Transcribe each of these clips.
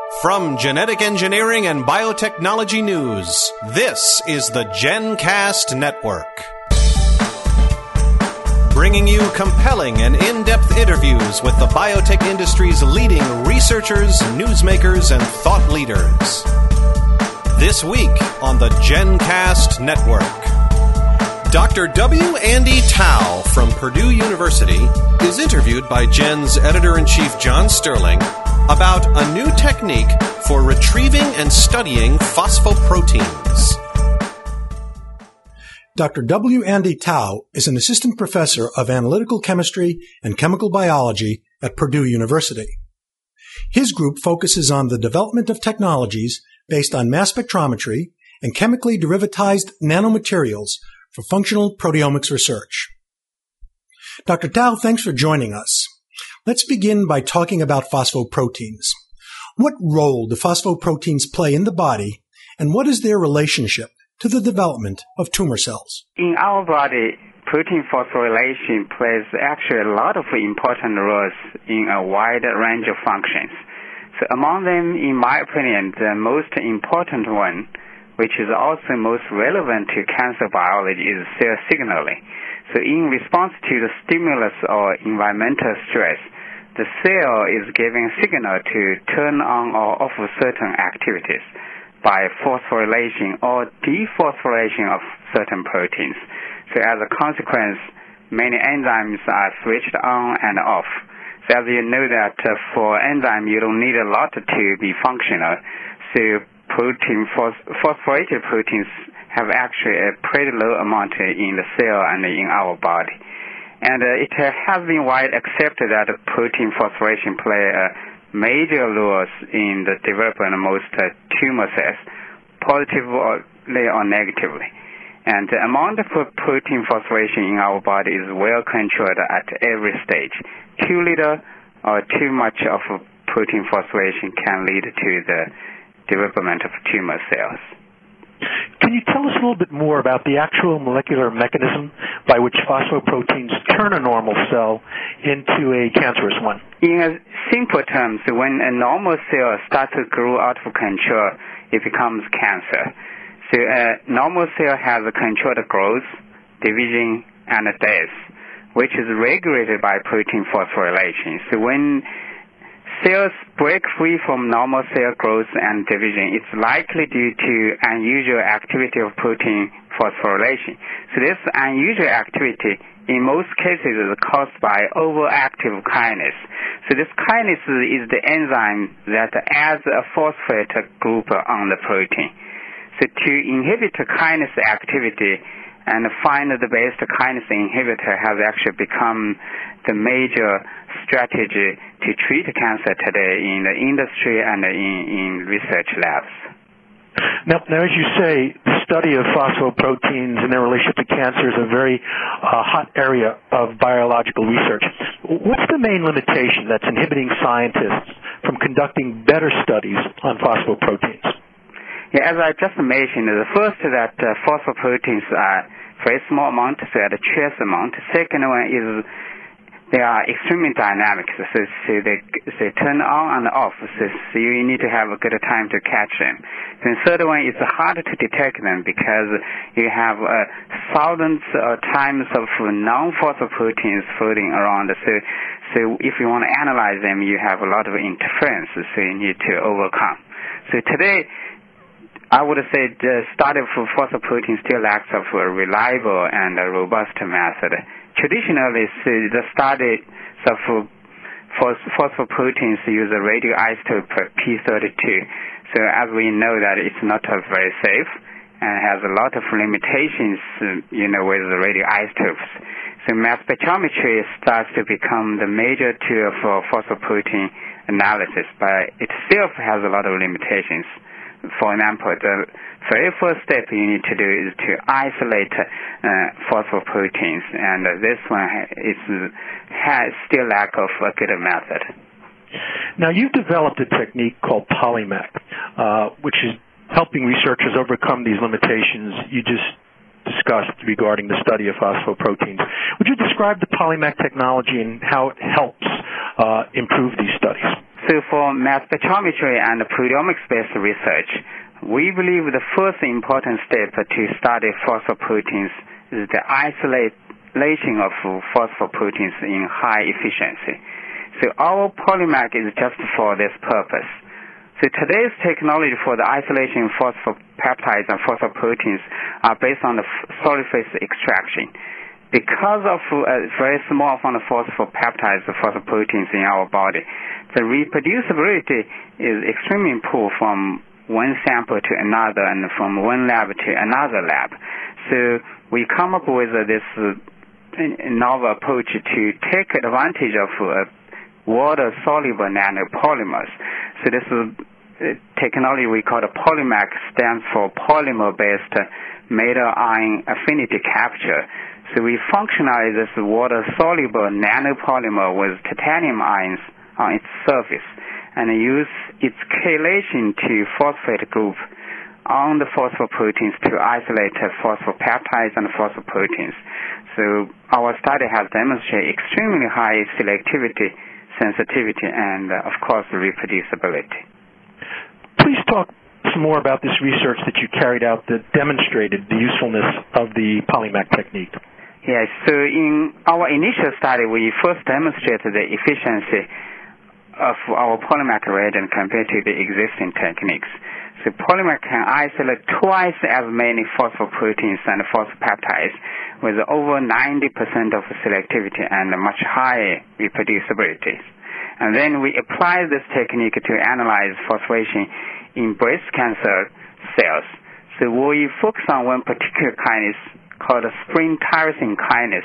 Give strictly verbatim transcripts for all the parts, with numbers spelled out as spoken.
From Genetic Engineering and Biotechnology News, this is the GenCast Network. Bringing you compelling and in-depth interviews with the biotech industry's leading researchers, newsmakers, and thought leaders. This week on the GenCast Network, Doctor W. Andy Tao from Purdue University is interviewed by Gen's editor-in-chief John Sterling about a new technique for retrieving and studying phosphoproteins. Doctor W. Andy Tao is an assistant professor of analytical chemistry and chemical biology at Purdue University. His group focuses on the development of technologies based on mass spectrometry and chemically derivatized nanomaterials for functional proteomics research. Doctor Tao, thanks for joining us. Let's begin by talking about phosphoproteins. What role do phosphoproteins play in the body, and what is their relationship to the development of tumor cells? In our body, protein phosphorylation plays actually a lot of important roles in a wide range of functions. So among them, in my opinion, the most important one, which is also most relevant to cancer biology, is cell signaling. So in response to the stimulus or environmental stress, the cell is giving a signal to turn on or off certain activities by phosphorylation or dephosphorylation of certain proteins. So as a consequence, many enzymes are switched on and off. So as you know that uh, for enzyme, you don't need a lot to be functional. So protein, phos- phosphorylated proteins have actually a pretty low amount in the cell and in our body. And uh, it uh, has been widely accepted that protein phosphorylation play a major role in the development of most uh, tumor cells, positively or negatively. And the amount of protein phosphorylation in our body is well controlled at every stage. Too little or too much of protein phosphorylation can lead to the development of tumor cells. Can you tell us a little bit more about the actual molecular mechanism by which phosphoproteins turn a normal cell into a cancerous one? In simple terms, when a normal cell starts to grow out of control, it becomes cancer. So a normal cell has a controlled growth, division, and death, which is regulated by protein phosphorylation. So when cells break free from normal cell growth and division, it's likely due to unusual activity of protein phosphorylation. So this unusual activity, in most cases, is caused by overactive kinase. So this kinase is the enzyme that adds a phosphate group on the protein. So to inhibit kinase activity and find the best kinase inhibitor has actually become the major strategy to treat cancer today in the industry and in, in research labs. Now, now, as you say, the study of phosphoproteins and their relationship to cancer is a very uh, hot area of biological research. What's the main limitation that's inhibiting scientists from conducting better studies on phosphoproteins? Yeah, as I just mentioned, the first that uh, phosphoproteins are very small amount, so at a trace amount. Second one is they are extremely dynamic, so, so they, they turn on and off, so, so you need to have a good time to catch them. Then third one is hard to detect them because you have uh, thousands of times of non-phosphoproteins floating around. So, so if you want to analyze them, you have a lot of interference, so you need to overcome. So today, I would say the study of phosphoproteins still lacks of a reliable and a robust method. Traditionally, the study of phosphoproteins use a radioisotope P thirty-two. So as we know that it's not very safe and has a lot of limitations, you know, with the radioisotopes. So mass spectrometry starts to become the major tool for phosphoprotein analysis, but it itself has a lot of limitations. For example, the very first step you need to do is to isolate uh, phosphoproteins, and uh, this one is has still lack of a good method. Now, you've developed a technique called PolyMac, uh, which is helping researchers overcome these limitations you just discussed regarding the study of phosphoproteins. Would you describe the PolyMac technology and how it helps uh, improve these studies? So So for mass spectrometry and proteomics-based research, we believe the first important step to study phosphoproteins is the isolation of phosphoproteins in high efficiency. So our Polymac is just for this purpose. So today's technology for the isolation of phosphopeptides and phosphoproteins are based on the solid phase extraction. Because of a very small amount of phosphopeptides, the phosphoproteins in our body, the reproducibility is extremely poor from one sample to another and from one lab to another lab. So we come up with this novel approach to take advantage of water-soluble nanopolymers. So this is technology we call the Polymac, stands for polymer-based metal-ion affinity capture. So we functionalize this water-soluble nanopolymer with titanium ions on its surface and use its chelation to phosphate group on the phosphoproteins to isolate phosphopeptides and phosphoproteins. So our study has demonstrated extremely high selectivity, sensitivity, and, uh, of course, reproducibility. Please talk some more about this research that you carried out that demonstrated the usefulness of the Polymac technique. Yes, so in our initial study, we first demonstrated the efficiency of our Polymac reagent compared to the existing techniques. So Polymac can isolate twice as many phosphoproteins and phosphopeptides with over ninety percent of selectivity and much higher reproducibility. And then we apply this technique to analyze phosphorylation in breast cancer cells. So we focus on one particular kinase called spring tyrosine kinase,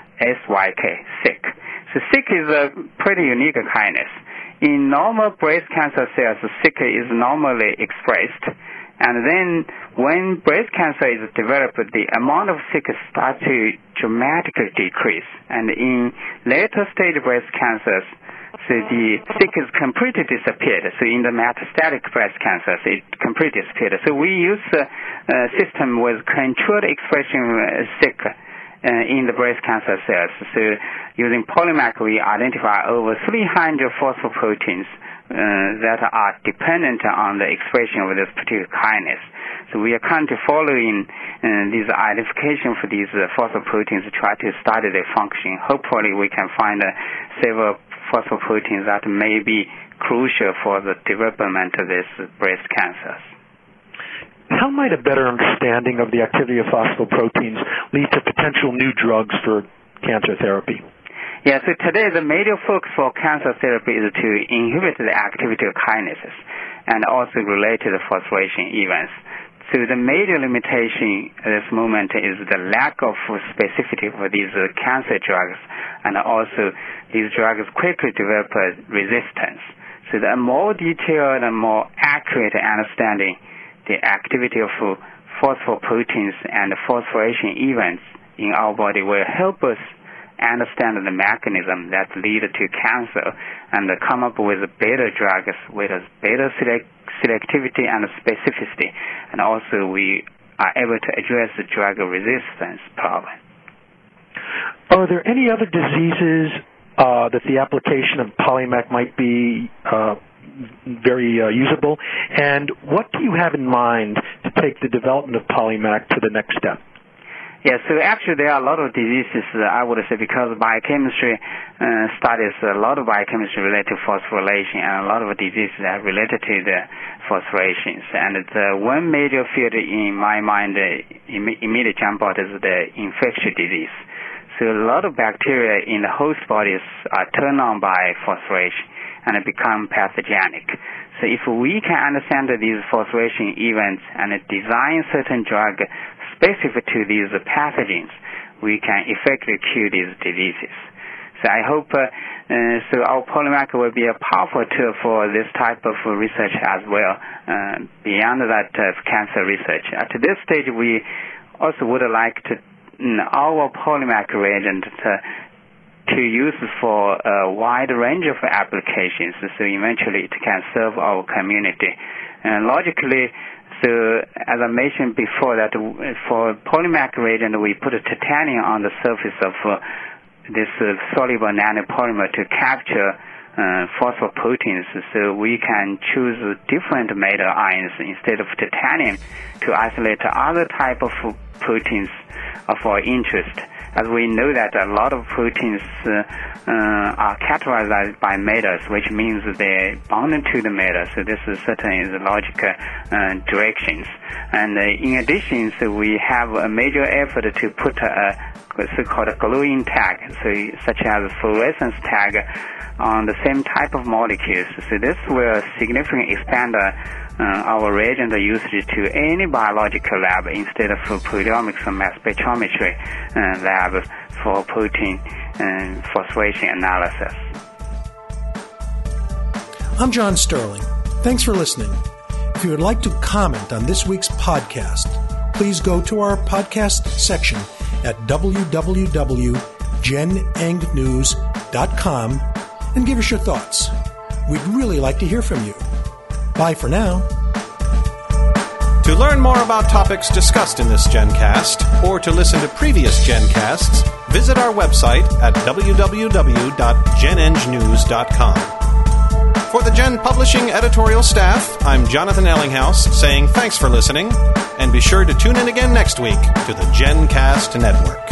S Y K, S Y K. So S Y K is a pretty unique kinase. In normal breast cancer cells, S Y K is normally expressed, and then when breast cancer is developed, the amount of S Y K starts to dramatically decrease. And in later stage breast cancers, so the S Y K is completely disappeared. So in the metastatic breast cancers, it completely disappeared. So we use a, a system with controlled expression of S Y K uh, in the breast cancer cells. So using Polymac, we identify over three hundred phosphoproteins uh, that are dependent on the expression of this particular kinase. So we are currently following uh, these identification for these uh, phosphoproteins to try to study their function. Hopefully we can find uh, several phosphoproteins that may be crucial for the development of these breast cancers. How might a better understanding of the activity of phosphoproteins lead to potential new drugs for cancer therapy? Yeah, so today the major focus for cancer therapy is to inhibit the activity of kinases and also related phosphorylation events. So the major limitation at this moment is the lack of specificity for these uh, cancer drugs, and also these drugs quickly develop resistance. So the more detailed and more accurate understanding the activity of phosphoproteins and phosphorylation events in our body will help us understand the mechanism that lead to cancer and come up with better drugs with better select selectivity and specificity, and also we are able to address the drug resistance problem. Are there any other diseases uh, that the application of Polymac might be uh, very uh, usable? And what do you have in mind to take the development of Polymac to the next step? Yeah, so actually there are a lot of diseases, uh, I would say, because biochemistry uh, studies a lot of biochemistry related to phosphorylation and a lot of diseases are related to the phosphorylations. And the one major field in my mind uh, Im- immediately jump out is the infectious disease. So a lot of bacteria in the host bodies are turned on by phosphorylation and become pathogenic. So if we can understand these phosphorylation events and design certain drug specific to these pathogens, we can effectively cure these diseases. So I hope uh, uh, so our Polymac will be a powerful tool for this type of research as well, uh, beyond that uh, cancer research. At this stage, we also would like to mm, our Polymac reagent to, to use for a wide range of applications, so eventually it can serve our community. And logically, so as I mentioned before, that for Polymac reagent, we put a titanium on the surface of uh, this uh, soluble nanopolymer to capture uh, phosphoproteins, so we can choose different metal ions instead of titanium to isolate other type of proteins of our interest. As we know that a lot of proteins uh, uh, are categorized by metals, which means they're bound to the metal. So this is certainly the logical uh, directions. And uh, in addition, so we have a major effort to put a so-called gluing tag, so such as fluorescence tag, on the same type of molecules. So this will significantly expand uh, Uh, our reagent usage to any biological lab instead of proteomics or mass spectrometry uh, lab for protein and phosphorylation analysis. I'm John Sterling. Thanks for listening. If you would like to comment on this week's podcast, please go to our podcast section at w w w dot gen eng news dot com and give us your thoughts. We'd really like to hear from you. Bye for now. To learn more about topics discussed in this GenCast, or to listen to previous GenCasts, visit our website at w w w dot gen eng news dot com. For the Gen Publishing editorial staff, I'm Jonathan Ellinghaus saying thanks for listening, and be sure to tune in again next week to the GenCast Network.